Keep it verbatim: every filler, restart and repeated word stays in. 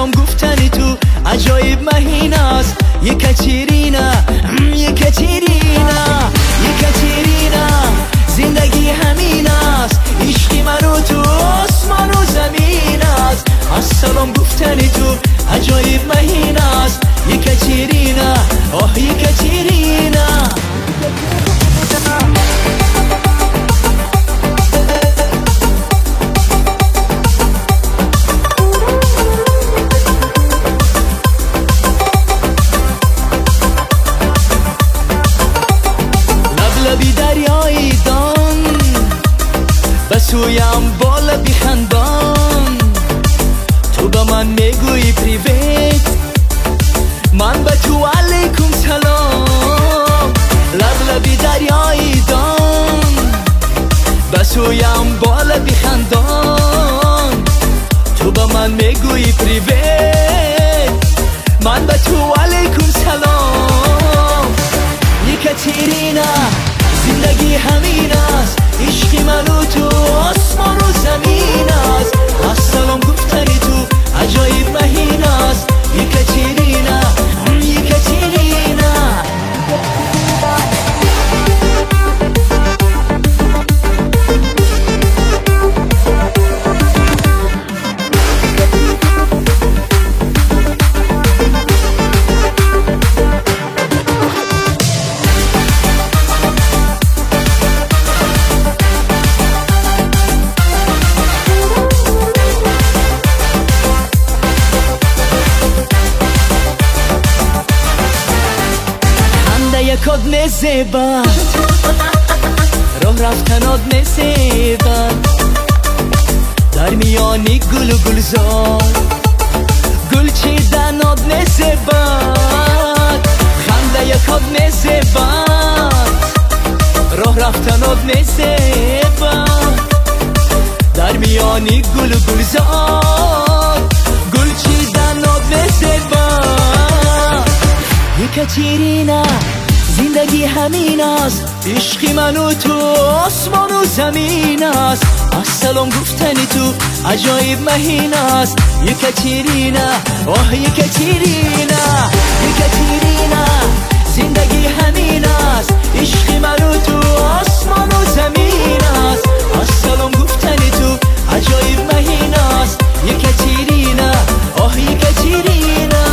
السلام گفتنی تو عجایب مهین است. یه کچیرینا یه کچیرینا یه کچیرینا زندگی همین است. عشقی منو تو آسمان و زمین است. السلام گفتنی تو عجایب مهین است. یه کچیرینا آه یه کچیرینا لبی دریایی دان بسویم بالا بیخندان. تو به من میگویی پریویت من به تو علیکم سلام. لب لبی دریایی دان بسویم بالا بیخندان. تو به من میگویی پریویت من به تو علیکم سلام. یه کچیرینا زندگی همین است. عشقی منو تو آسمان و زمین است. السلام گفتنی تو عجایب مهین است. یه کچیرینا یه کچیرینا یکاد نزیبن راه رفتناد نزیبن در میانی گل و گلزار گل چیدناد نزیبن. خنده یکاد نزیبن راه رفتناد نزیبن در میانی گل و گلزار گل چیدناد نزیبن. یه کچیرینا زندگی همین است. عشقی منو تو آسمان و زمین است. السلام گفتنی تو عجایب مهین است. یه کچیرینا آه یه کچیرینا یه کچیرینا زندگی همین است. عشقی منو تو آسمان و زمین است. السلام گفتنی تو عجایب مهین است. یه کچیرینا آه یه کچیرینا